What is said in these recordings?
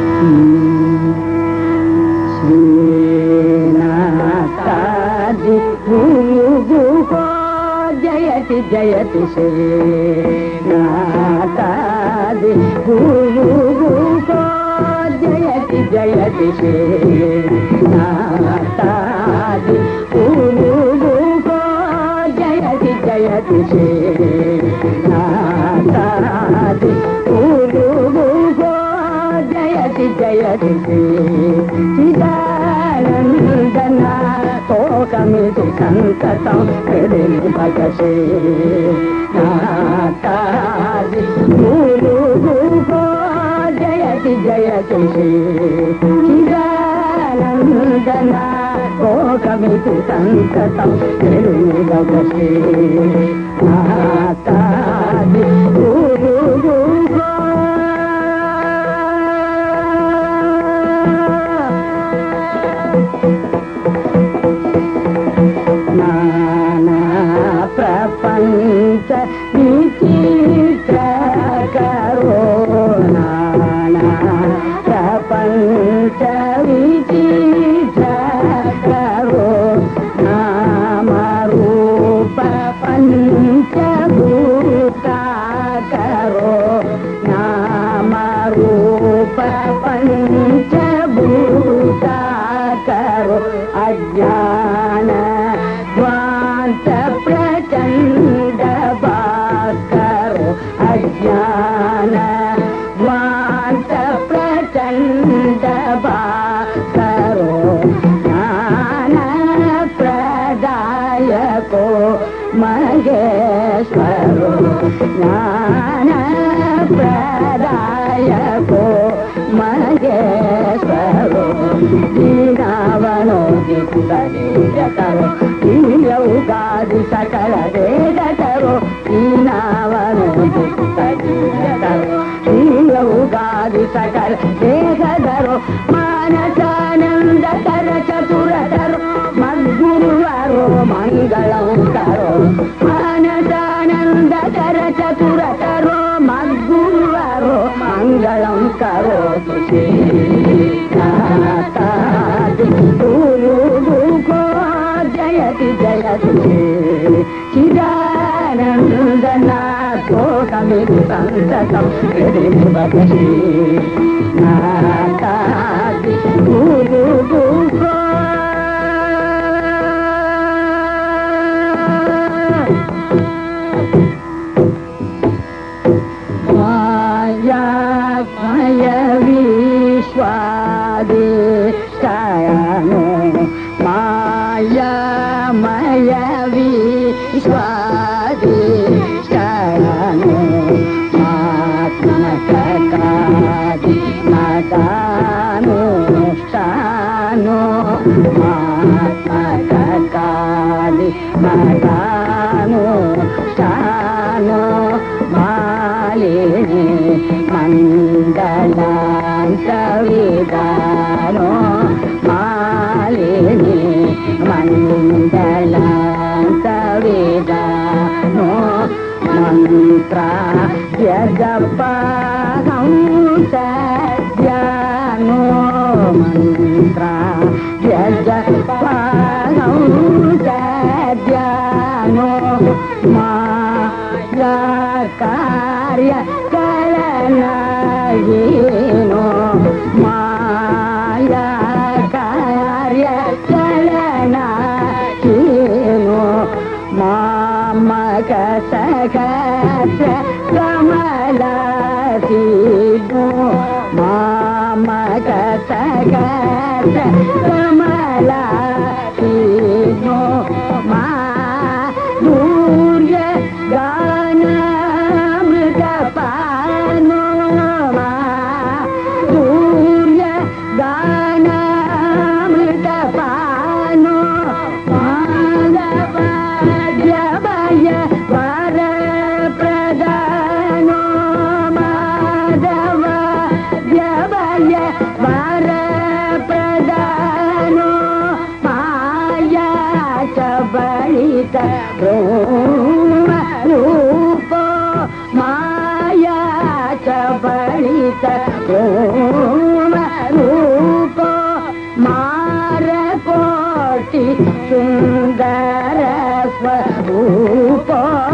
श्रीनाथादि गुरुगुहो जयति जयति श्रीनाथादि गुरुगुहो जयति जयति श्रीनाथादि गुरुगुहो जयति जयति श्रीनाथादि गुरुगुहो जयति जयति चिदानन्दना तोकमिति संततं हृदिर्भजसे नाथादि गुरुगुहो जयति जयति चिदानन्दना तोकमिति संततं हृदिर्भजसे नाथादि गुरुगुहो प्रपंच विचित्र करो नाना प्रपंच विचित्र करो नाम रूप पंचभूता करो नाम रूप पंचभूता करो अज्ञान ध्वांत प्रचंड भास्करो अज्ञान ध्वांत प्रचंड भास्करो ज्ञान प्रदायको महेश्वरो ज्ञान प्रदायको महेश्वरो दीनावनो दिक्करो ीयौगादि सकल वेदकरो दीनावनो दिक्करो ीयौगादि सकल वेदकरो मानसानंदकर चतुरकरो मद्गुरुवरो मंगलं करो मानसानंदकर चतुरकरो मद्गुरुवरो मंगलं करो श्रीनाथादि गुरुगुहो जयति जयति चिदानन्दना तोकमिति संततं हृदिर्भजसे नाथादि गुरुगुहो मायामय विश्वादिष्टानो मायामय विश्वादिष्टानो मात्मकादि मदानुष्ठानो मात्मकादि मदानुष्ठानो मालिनी मण्डलान्तविदानो मालिनी मण्डलान्तविदानो मन्त्रा यजपाहं सद्यानो मन्त्रा यजपाहं सद्यानो माया कार्य चलनाहीनो माया कार्य चलनाहीनो मामक सकस कमलासीनो मामक सकस कमलासीनो माधुर्य गानामृतपानो माधुर्य गानामृतपानो माधवाद्यभय वरप्रदानो माधवाद्यभय वरप्रदानो माया च बलित ब्रह्मरूपो माया च बलित ब्रह्म సుందర స్వరూప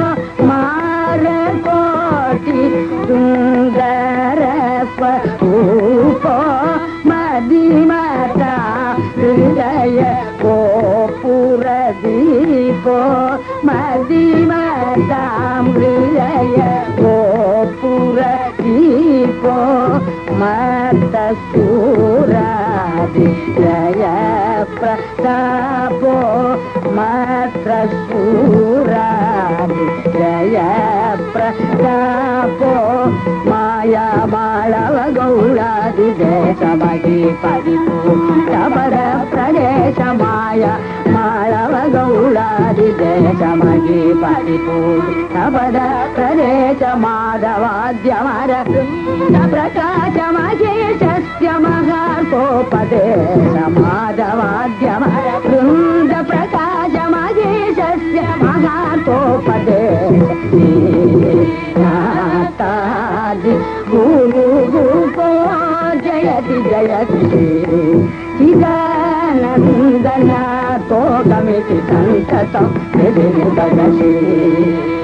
మారకోటి సుందర స్వరూప మదిమత హృదయ గోపుర దీపో మదిమత హృదయ గోపుర దీపో మత సూరాది జయ ప్రతాపో మాత్ర సూరాది జయ ప్రతాపో మాయా మాళవ గౌళాది దేశమహి పరిపూ శబర ప్రదేశ మాయా మాళవ గౌళాది దేశమహి పరిపూ శబర ప్రదేశ మాధవాద్యమర ప్రకాశమహేశస్య మహార్కోపదేశ మాధవాద్యమర వృంద ప్రకాశమహేశస్య మహార్కోపదేశ గురు రూపో జయతి జయతి చిదానందన తోకమితి సంతతం